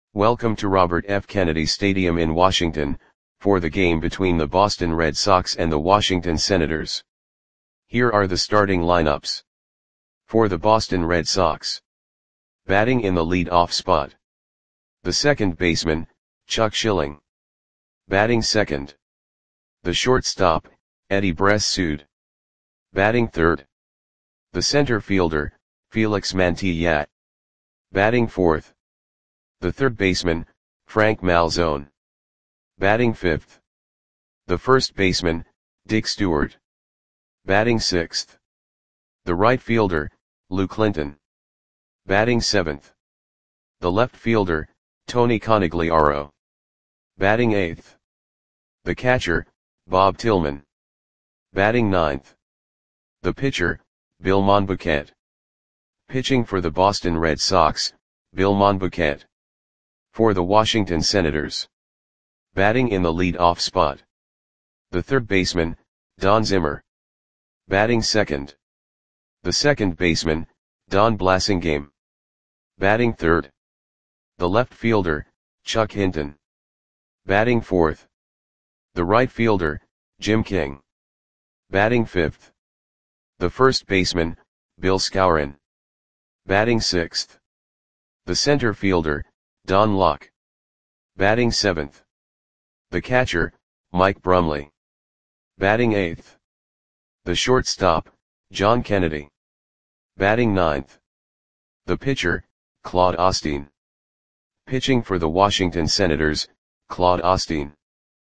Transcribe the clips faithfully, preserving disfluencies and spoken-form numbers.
Welcome to Robert F. Kennedy Stadium in Washington, for the game between the Boston Red Sox and the Washington Senators. Here are the starting lineups. For the Boston Red Sox. Batting in the lead-off spot. The second baseman, Chuck Schilling. Batting second. The shortstop, Eddie Bressoud. Batting third. The center fielder, Felix Mantilla. Batting fourth. The third baseman, Frank Malzone. Batting fifth. The first baseman, Dick Stewart. Batting sixth. The right fielder, Lou Clinton. Batting seventh. The left fielder, Tony Conigliaro. Batting eighth. The catcher, Bob Tillman. Batting ninth. The pitcher, Bill Monbouquet. Pitching for the Boston Red Sox, Bill Monbouquet. For the Washington Senators. Batting in the lead-off spot. The third baseman, Don Zimmer. Batting second. The second baseman, Don Blasingame. Batting third. The left fielder, Chuck Hinton. Batting fourth. The right fielder, Jim King. Batting fifth. The first baseman, Bill Skowron. Batting sixth. The center fielder, Don Locke. Batting seventh. The catcher, Mike Brumley. Batting eighth. The shortstop, John Kennedy. Batting ninth. The pitcher, Claude Osteen. Pitching for the Washington Senators, Claude Osteen.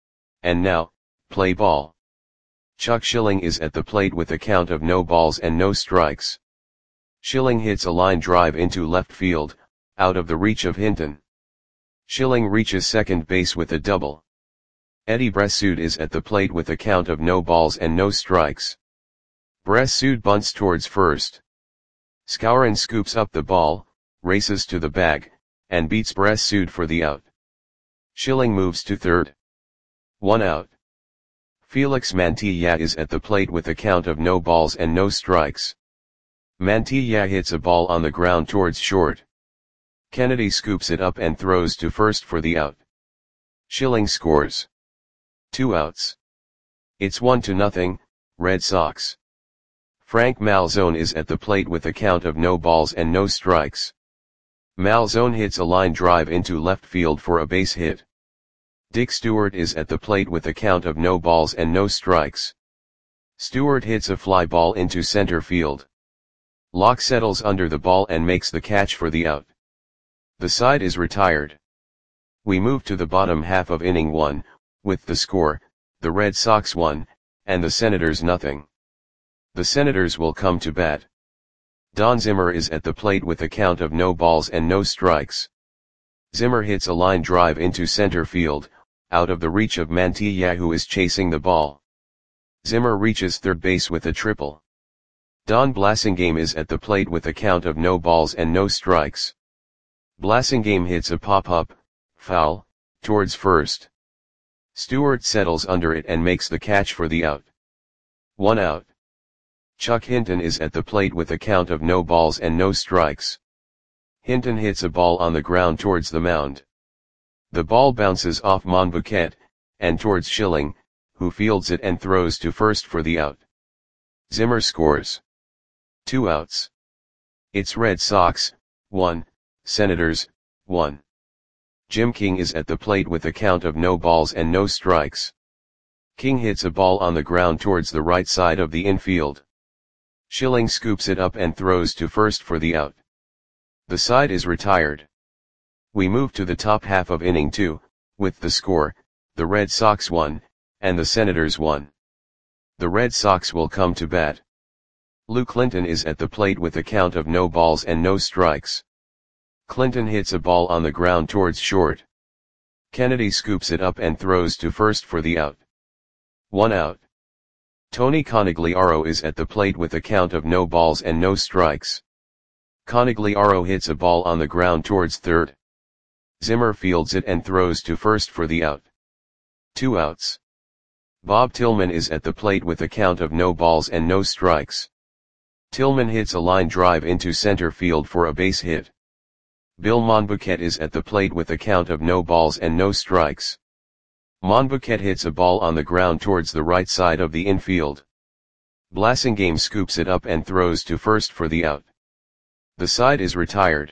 And now, play ball. Chuck Schilling is at the plate with a count of no balls and no strikes. Schilling hits a line drive into left field, out of the reach of Hinton. Schilling reaches second base with a double. Eddie Bressoud is at the plate with a count of no balls and no strikes. Bressoud bunts towards first. Skowron scoops up the ball, races to the bag, and beats Bressoud for the out. Schilling moves to third. One out. Felix Mantilla is at the plate with a count of no balls and no strikes. Mantilla hits a ball on the ground towards short. Kennedy scoops it up and throws to first for the out. Schilling scores. Two outs. It's one to nothing, Red Sox. Frank Malzone is at the plate with a count of no balls and no strikes. Malzone hits a line drive into left field for a base hit. Dick Stewart is at the plate with a count of no balls and no strikes. Stewart hits a fly ball into center field. Locke settles under the ball and makes the catch for the out. The side is retired. We move to the bottom half of inning one, with the score, the Red Sox one, and the Senators nothing. The Senators will come to bat. Don Zimmer is at the plate with a count of no balls and no strikes. Zimmer hits a line drive into center field, out of the reach of Mantilla who is chasing the ball. Zimmer reaches third base with a triple. Don Blasingame is at the plate with a count of no balls and no strikes. Blasingame hits a pop-up, foul, towards first. Stewart settles under it and makes the catch for the out. One out. Chuck Hinton is at the plate with a count of no balls and no strikes. Hinton hits a ball on the ground towards the mound. The ball bounces off Monbouquet, and towards Schilling, who fields it and throws to first for the out. Zimmer scores. Two outs. It's Red Sox, one. Senators, one. Jim King is at the plate with a count of no balls and no strikes. King hits a ball on the ground towards the right side of the infield. Schilling scoops it up and throws to first for the out. The side is retired. We move to the top half of inning two, with the score, the Red Sox one, and the Senators one. The Red Sox will come to bat. Lou Clinton is at the plate with a count of no balls and no strikes. Clinton hits a ball on the ground towards short. Kennedy scoops it up and throws to first for the out. One out. Tony Conigliaro is at the plate with a count of no balls and no strikes. Conigliaro hits a ball on the ground towards third. Zimmer fields it and throws to first for the out. Two outs. Bob Tillman is at the plate with a count of no balls and no strikes. Tillman hits a line drive into center field for a base hit. Bill Monbouquet is at the plate with a count of no balls and no strikes. Monbouquet hits a ball on the ground towards the right side of the infield. Blasingame scoops it up and throws to first for the out. The side is retired.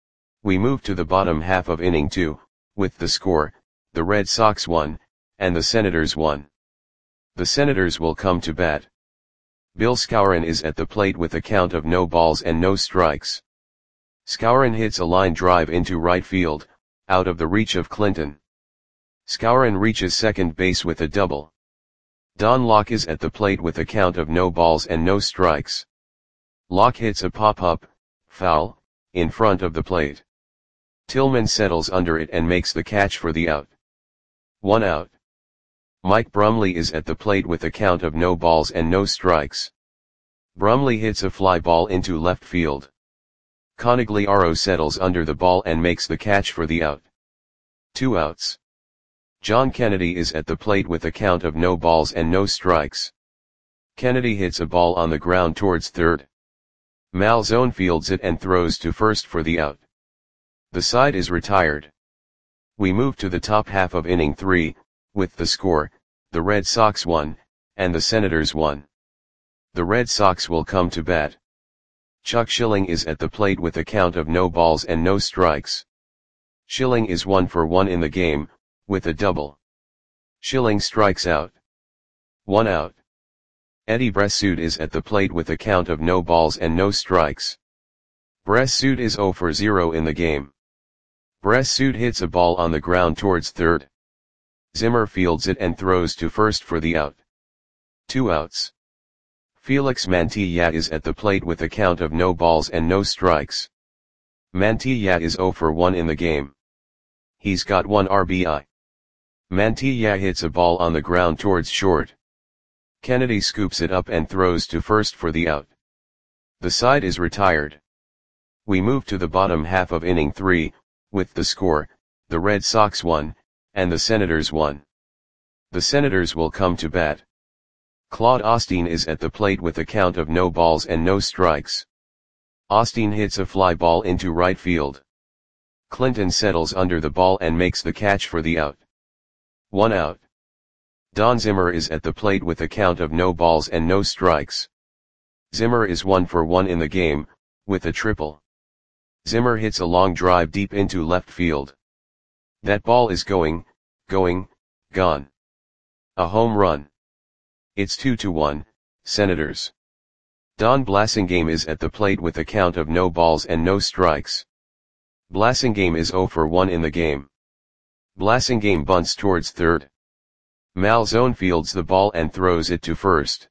We move to the bottom half of inning two, with the score, the Red Sox won, and the Senators won. The Senators will come to bat. Bill Skowron is at the plate with a count of no balls and no strikes. Skowron hits a line drive into right field, out of the reach of Clinton. Skowron reaches second base with a double. Don Locke is at the plate with a count of no balls and no strikes. Locke hits a pop-up, foul, in front of the plate. Tillman settles under it and makes the catch for the out. One out. Mike Brumley is at the plate with a count of no balls and no strikes. Brumley hits a fly ball into left field. Conigliaro settles under the ball and makes the catch for the out. Two outs. John Kennedy is at the plate with a count of no balls and no strikes. Kennedy hits a ball on the ground towards third. Malzone fields it and throws to first for the out. The side is retired. We move to the top half of inning three, with the score, the Red Sox won, and the Senators won. The Red Sox will come to bat. Chuck Schilling is at the plate with a count of no balls and no strikes. Schilling is one for one in the game, with a double. Schilling strikes out. One out. Eddie Bressoud is at the plate with a count of no balls and no strikes. Bressoud is zero for zero in the game. Bressoud hits a ball on the ground towards third. Zimmer fields it and throws to first for the out. Two outs. Felix Mantilla is at the plate with a count of no balls and no strikes. Mantilla is zero for one in the game. He's got one R B I. Mantilla hits a ball on the ground towards short. Kennedy scoops it up and throws to first for the out. The side is retired. We move to the bottom half of inning three, with the score, the Red Sox won, and the Senators won. The Senators will come to bat. Claude Osteen is at the plate with a count of no balls and no strikes. Osteen hits a fly ball into right field. Clinton settles under the ball and makes the catch for the out. One out. Don Zimmer is at the plate with a count of no balls and no strikes. Zimmer is one for one in the game, with a triple. Zimmer hits a long drive deep into left field. That ball is going, going, gone. A home run. It's two to one, Senators. Don Blasingame is at the plate with a count of no balls and no strikes. Blasingame is zero for one in the game. Blasingame bunts towards third. Malzone fields the ball and throws it to first.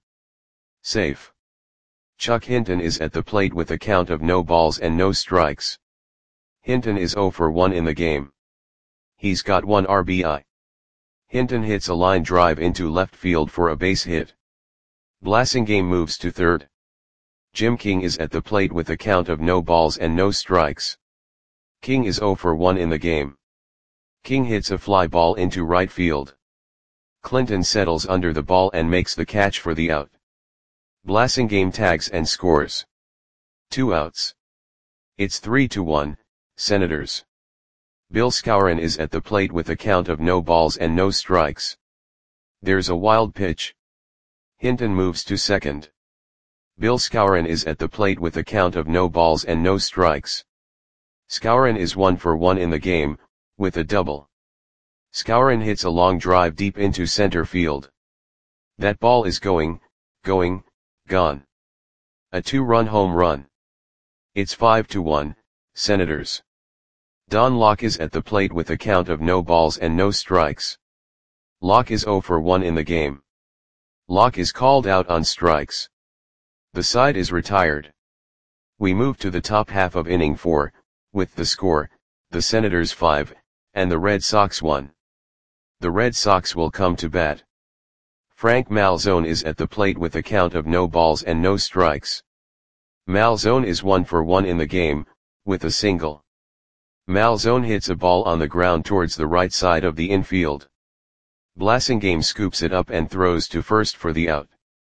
Safe. Chuck Hinton is at the plate with a count of no balls and no strikes. Hinton is zero for one in the game. He's got one R B I. Hinton hits a line drive into left field for a base hit. Blasingame moves to third. Jim King is at the plate with a count of no balls and no strikes. King is zero for one in the game. King hits a fly ball into right field. Clinton settles under the ball and makes the catch for the out. Blasingame tags and scores. Two outs. It's three to one, Senators. Bill Skowron is at the plate with a count of no balls and no strikes. There's a wild pitch. Hinton moves to second. Bill Skowron is at the plate with a count of no balls and no strikes. Skowron is one for one in the game, with a double. Skowron hits a long drive deep into center field. That ball is going, going, gone. A two-run home run. It's five to one, Senators. Don Locke is at the plate with a count of no balls and no strikes. Locke is zero for one in the game. Locke is called out on strikes. The side is retired. We move to the top half of inning four, with the score, the Senators five, and the Red Sox one. The Red Sox will come to bat. Frank Malzone is at the plate with a count of no balls and no strikes. Malzone is one for one in the game, with a single. Malzone hits a ball on the ground towards the right side of the infield. Blasingame scoops it up and throws to first for the out.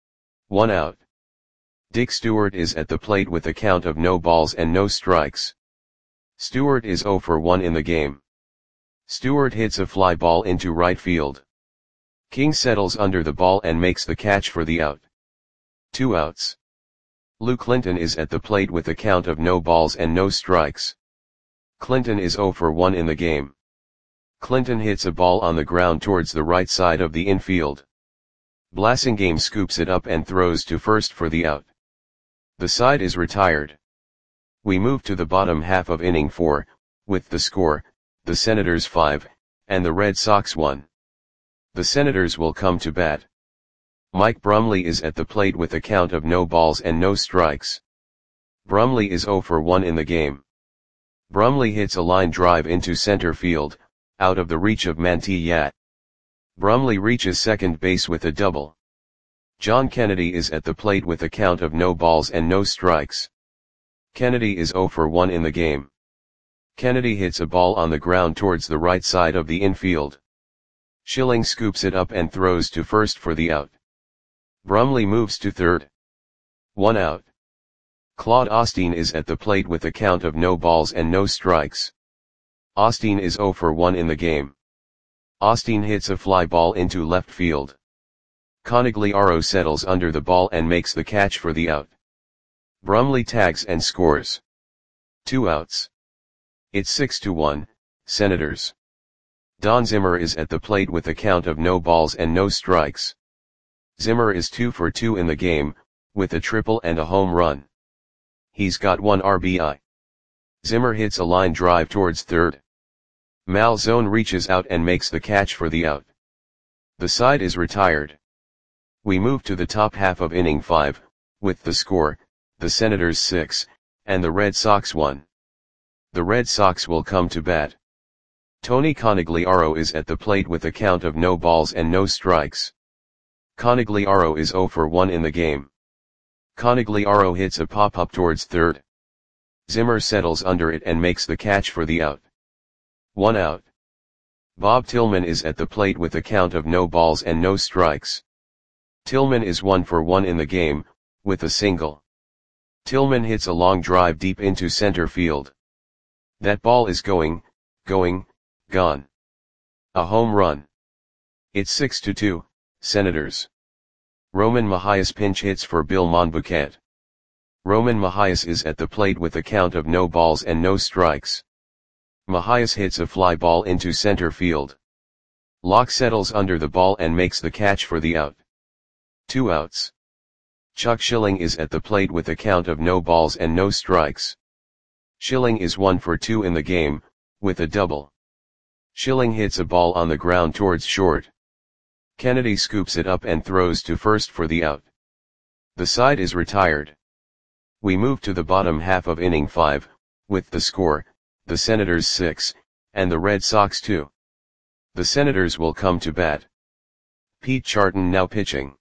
One out. Dick Stewart is at the plate with a count of no balls and no strikes. Stewart is zero for one in the game. Stewart hits a fly ball into right field. King settles under the ball and makes the catch for the out. Two outs. Lou Clinton is at the plate with a count of no balls and no strikes. Clinton is zero for one in the game. Clinton hits a ball on the ground towards the right side of the infield. Blasingame scoops it up and throws to first for the out. The side is retired. We move to the bottom half of inning four, with the score, the Senators five, and the Red Sox one. The Senators will come to bat. Mike Brumley is at the plate with a count of no balls and no strikes. Brumley is zero for one in the game. Brumley hits a line drive into center field, out of the reach of Mantilla. Brumley reaches second base with a double. John Kennedy is at the plate with a count of no balls and no strikes. Kennedy is zero for one in the game. Kennedy hits a ball on the ground towards the right side of the infield. Schilling scoops it up and throws to first for the out. Brumley moves to third. One out. Claude Osteen is at the plate with a count of no balls and no strikes. Osteen is zero for one in the game. Osteen hits a fly ball into left field. Conigliaro settles under the ball and makes the catch for the out. Brumley tags and scores. Two outs. It's six to one, Senators. Don Zimmer is at the plate with a count of no balls and no strikes. Zimmer is two for two in the game, with a triple and a home run. He's got one R B I. Zimmer hits a line drive towards third. Malzone reaches out and makes the catch for the out. The side is retired. We move to the top half of inning five, with the score, the Senators six, and the Red Sox one. The Red Sox will come to bat. Tony Conigliaro is at the plate with a count of no balls and no strikes. Conigliaro is zero for one in the game. Conigliaro hits a pop-up towards third. Zimmer settles under it and makes the catch for the out. One out. Bob Tillman is at the plate with a count of no balls and no strikes. Tillman is one for one in the game, with a single. Tillman hits a long drive deep into center field. That ball is going, going, gone. A home run. It's six to two, Senators. Roman Mahias pinch hits for Bill Monbouquet. Roman Mahias is at the plate with a count of no balls and no strikes. Mahias hits a fly ball into center field. Locke settles under the ball and makes the catch for the out. Two outs. Chuck Schilling is at the plate with a count of no balls and no strikes. Schilling is one for two in the game, with a double. Schilling hits a ball on the ground towards short. Kennedy scoops it up and throws to first for the out. The side is retired. We move to the bottom half of inning five, with the score, the Senators six, and the Red Sox two. The Senators will come to bat. Pete Charton now pitching.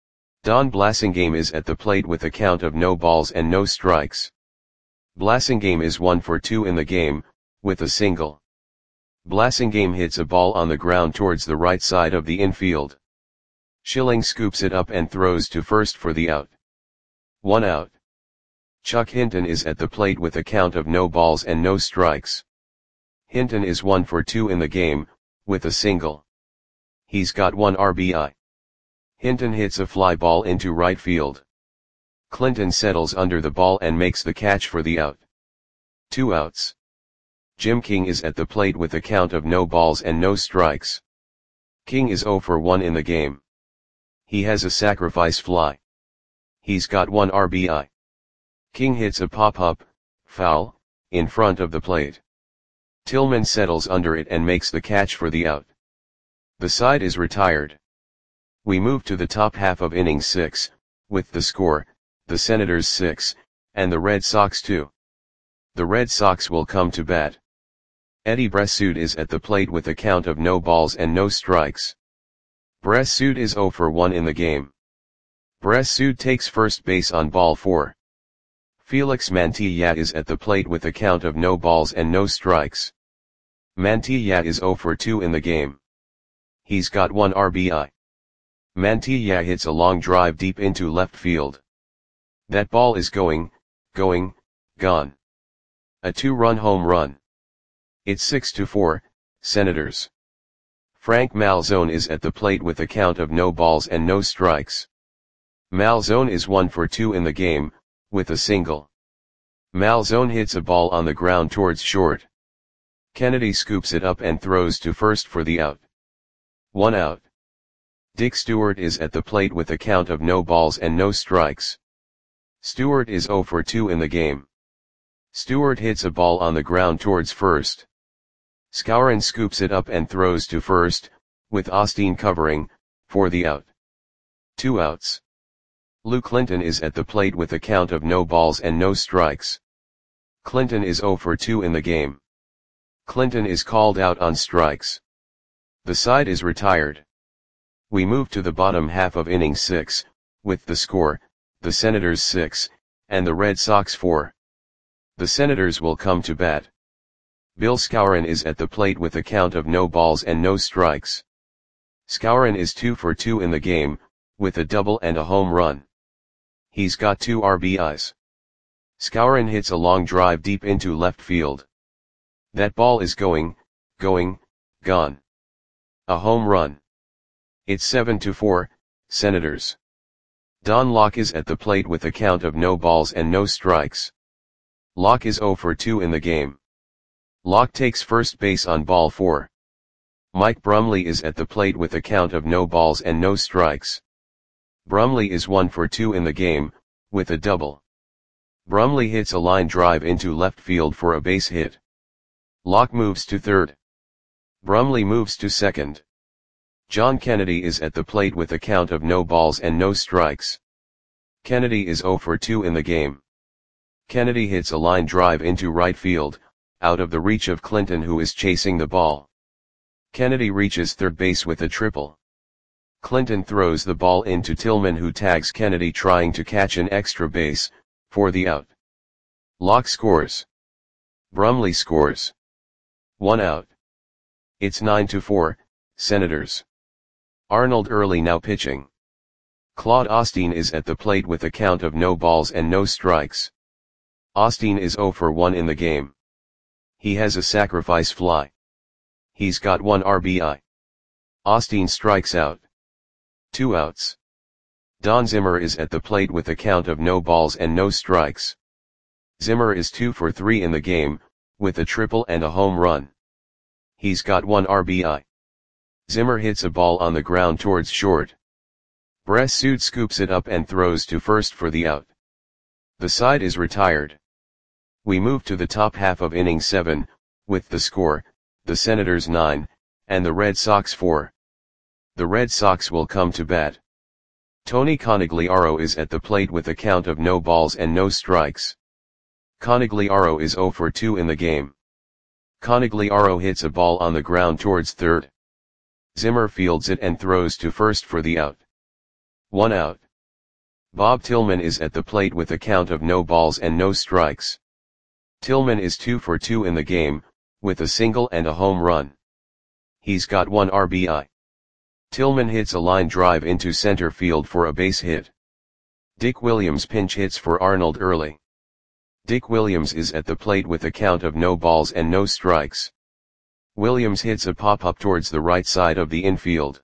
Don Blasingame is at the plate with a count of no balls and no strikes. Blasingame is one for two in the game, with a single. Blasingame hits a ball on the ground towards the right side of the infield. Schilling scoops it up and throws to first for the out. One out. Chuck Hinton is at the plate with a count of no balls and no strikes. Hinton is one for two in the game, with a single. He's got one R B I. Hinton hits a fly ball into right field. Clinton settles under the ball and makes the catch for the out. Two outs. Jim King is at the plate with a count of no balls and no strikes. King is zero for one in the game. He has a sacrifice fly. He's got one R B I. King hits a pop-up, foul, in front of the plate. Tillman settles under it and makes the catch for the out. The side is retired. We move to the top half of inning six, with the score, the Senators six, and the Red Sox two. The Red Sox will come to bat. Eddie Bressoud is at the plate with a count of no balls and no strikes. Bressoud is zero for one in the game. Bressoud takes first base on ball four. Felix Mantilla is at the plate with a count of no balls and no strikes. Mantilla is zero for two in the game. He's got one R B I. Mantilla hits a long drive deep into left field. That ball is going, going, gone. A two-run home run. It's six to four, Senators. Frank Malzone is at the plate with a count of no balls and no strikes. Malzone is one for two in the game, with a single. Malzone hits a ball on the ground towards short. Kennedy scoops it up and throws to first for the out. One out. Dick Stewart is at the plate with a count of no balls and no strikes. Stewart is zero for two in the game. Stewart hits a ball on the ground towards first. Skowron scoops it up and throws to first, with Osteen covering, for the out. Two outs. Lou Clinton is at the plate with a count of no balls and no strikes. Clinton is zero for two in the game. Clinton is called out on strikes. The side is retired. We move to the bottom half of inning six, with the score, the Senators six, and the Red Sox four. The Senators will come to bat. Bill Skowron is at the plate with a count of no balls and no strikes. Skowron is two for two in the game, with a double and a home run. He's got two R B Is. Skowron hits a long drive deep into left field. That ball is going, going, gone. A home run. It's seven to four, Senators. Don Locke is at the plate with a count of no balls and no strikes. Locke is zero for two in the game. Locke takes first base on ball four. Mike Brumley is at the plate with a count of no balls and no strikes. Brumley is one for two in the game, with a double. Brumley hits a line drive into left field for a base hit. Locke moves to third. Brumley moves to second. John Kennedy is at the plate with a count of no balls and no strikes. Kennedy is zero for two in the game. Kennedy hits a line drive into right field, out of the reach of Clinton, who is chasing the ball. Kennedy reaches third base with a triple. Clinton throws the ball into Tillman, who tags Kennedy trying to catch an extra base, for the out. Locke scores. Brumley scores. One out. It's nine to four, Senators. Arnold Early now pitching. Claude Osteen is at the plate with a count of no balls and no strikes. Osteen is zero for one in the game. He has a sacrifice fly. He's got one R B I. Osteen strikes out. Two outs. Don Zimmer is at the plate with a count of no balls and no strikes. Zimmer is two for three in the game, with a triple and a home run. He's got one R B I. Zimmer hits a ball on the ground towards short. Bressud scoops it up and throws to first for the out. The side is retired. We move to the top half of inning seven, with the score, the Senators nine, and the Red Sox four. The Red Sox will come to bat. Tony Conigliaro is at the plate with a count of no balls and no strikes. Conigliaro is zero for two in the game. Conigliaro hits a ball on the ground towards third. Zimmer fields it and throws to first for the out. One out. Bob Tillman is at the plate with a count of no balls and no strikes. Tillman is two for two in the game, with a single and a home run. He's got one R B I. Tillman hits a line drive into center field for a base hit. Dick Williams pinch hits for Arnold Early. Dick Williams is at the plate with a count of no balls and no strikes. Williams hits a pop-up towards the right side of the infield.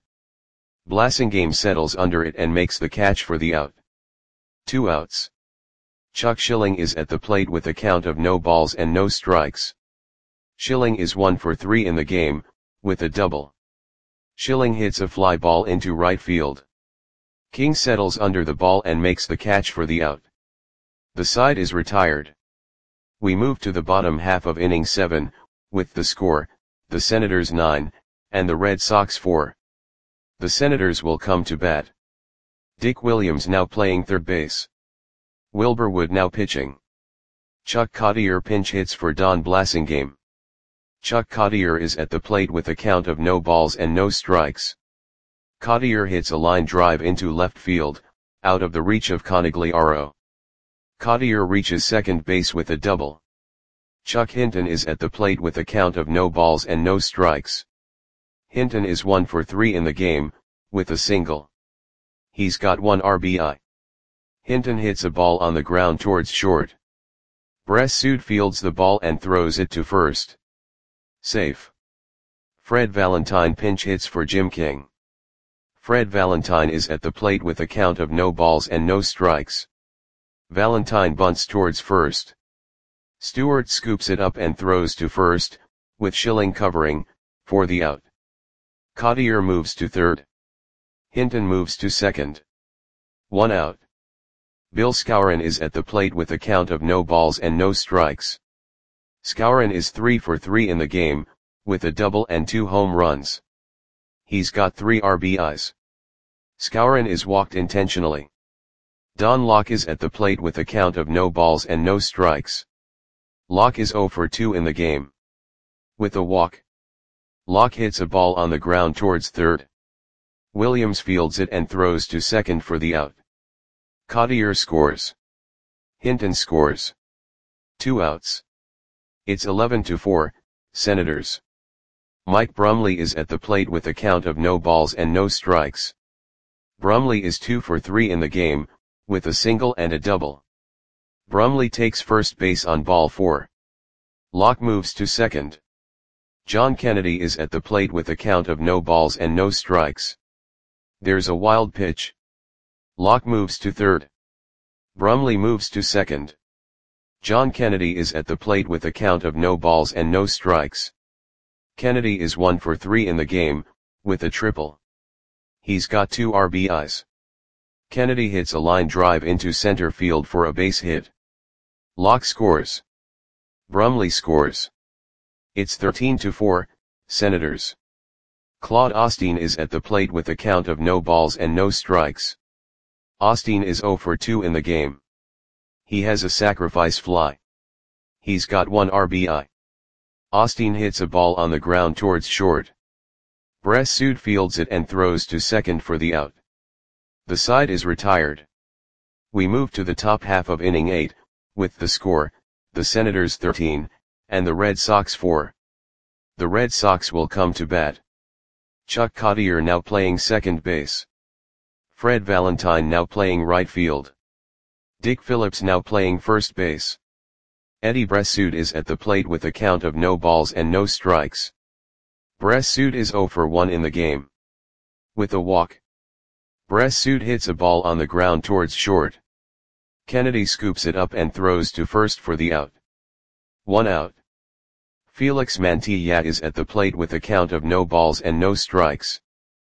Blasingame settles under it and makes the catch for the out. Two outs. Chuck Schilling is at the plate with a count of no balls and no strikes. Schilling is one for three in the game, with a double. Schilling hits a fly ball into right field. King settles under the ball and makes the catch for the out. The side is retired. We move to the bottom half of inning seven, with the score, the Senators nine, and the Red Sox four. The Senators will come to bat. Dick Williams now playing third base. Wilbur Wood now pitching. Chuck Cottier pinch hits for Don Blasingame. Chuck Cottier is at the plate with a count of no balls and no strikes. Cottier hits a line drive into left field, out of the reach of Conigliaro. Cottier reaches second base with a double. Chuck Hinton is at the plate with a count of no balls and no strikes. Hinton is one for three in the game, with a single. He's got one R B I. Hinton hits a ball on the ground towards short. Bressoud fields the ball and throws it to first. Safe. Fred Valentine pinch hits for Jim King. Fred Valentine is at the plate with a count of no balls and no strikes. Valentine bunts towards first. Stewart scoops it up and throws to first, with Schilling covering, for the out. Cottier moves to third. Hinton moves to second. One out. Bill Skowron is at the plate with a count of no balls and no strikes. Skowron is three for three in the game, with a double and two home runs. He's got three R B Is. Skowron is walked intentionally. Don Locke is at the plate with a count of no balls and no strikes. Locke is zero for two in the game. With a walk, Locke hits a ball on the ground towards third. Williams fields it and throws to second for the out. Cottier scores. Hinton scores. Two outs. It's eleven to four, Senators. Mike Brumley is at the plate with a count of no balls and no strikes. Brumley is two for three in the game, with a single and a double. Brumley takes first base on ball four. Locke moves to second. John Kennedy is at the plate with a count of no balls and no strikes. There's a wild pitch. Locke moves to third. Brumley moves to second. John Kennedy is at the plate with a count of no balls and no strikes. Kennedy is one for three in the game, with a triple. He's got two R B Is. Kennedy hits a line drive into center field for a base hit. Locke scores. Brumley scores. It's thirteen to four, Senators. Claude Osteen is at the plate with a count of no balls and no strikes. Osteen is zero for two in the game. He has a sacrifice fly. He's got one R B I. Osteen hits a ball on the ground towards short. Bressoud fields it and throws to second for the out. The side is retired. We move to the top half of inning eight, with the score, the Senators thirteen, and the Red Sox four. The Red Sox will come to bat. Chuck Cottier now playing second base. Fred Valentine now playing right field. Dick Phillips now playing first base. Eddie Bressoud is at the plate with a count of no balls and no strikes. Bressoud is zero for one in the game. With a walk, Bressoud hits a ball on the ground towards short. Kennedy scoops it up and throws to first for the out. One out. Felix Mantilla is at the plate with a count of no balls and no strikes.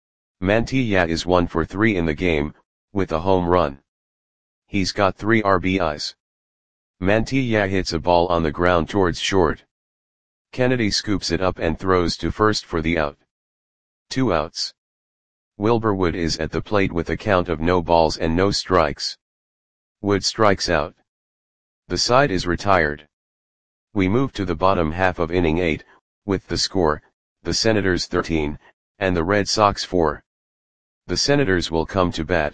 Mantilla is one for three in the game, with a home run. He's got three R B Is. Mantilla hits a ball on the ground towards short. Kennedy scoops it up and throws to first for the out. Two outs. Wilbur Wood is at the plate with a count of no balls and no strikes. Wood strikes out. The side is retired. We move to the bottom half of inning eight, with the score, the Senators thirteen, and the Red Sox four. The Senators will come to bat.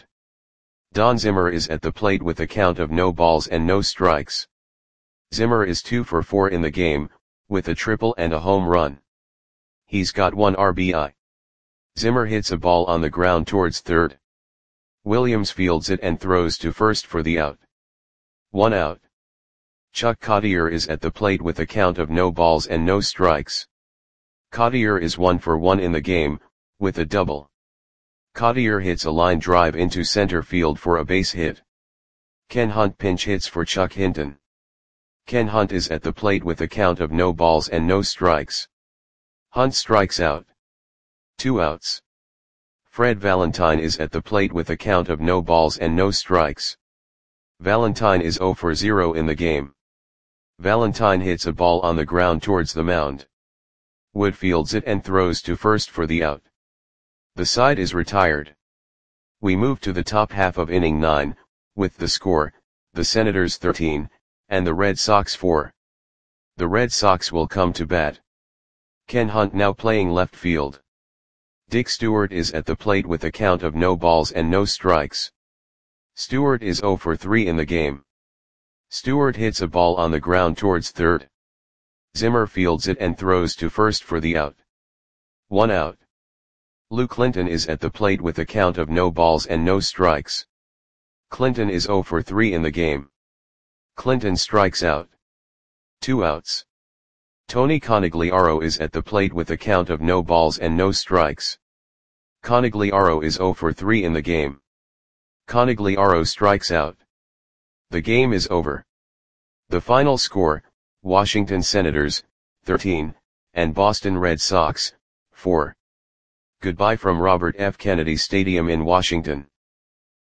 Don Zimmer is at the plate with a count of no balls and no strikes. Zimmer is two for four in the game, with a triple and a home run. He's got one R B I. Zimmer hits a ball on the ground towards third. Williams fields it and throws to first for the out. One out. Chuck Cottier is at the plate with a count of no balls and no strikes. Cottier is one for one in the game, with a double. Cottier hits a line drive into center field for a base hit. Ken Hunt pinch hits for Chuck Hinton. Ken Hunt is at the plate with a count of no balls and no strikes. Hunt strikes out. Two outs. Fred Valentine is at the plate with a count of no balls and no strikes. Valentine is zero for zero in the game. Valentine hits a ball on the ground towards the mound. Wood fields it and throws to first for the out. The side is retired. We move to the top half of inning nine, with the score, the Senators thirteen, and the Red Sox four. The Red Sox will come to bat. Ken Hunt now playing left field. Dick Stewart is at the plate with a count of no balls and no strikes. Stewart is zero for three in the game. Stewart hits a ball on the ground towards third. Zimmer fields it and throws to first for the out. One out. Lou Clinton is at the plate with a count of no balls and no strikes. Clinton is zero for three in the game. Clinton strikes out. Two outs. Tony Conigliaro is at the plate with a count of no balls and no strikes. Conigliaro is zero for three in the game. Conigliaro strikes out. The game is over. The final score, Washington Senators, thirteen, and Boston Red Sox, four. Goodbye from Robert F. Kennedy Stadium in Washington.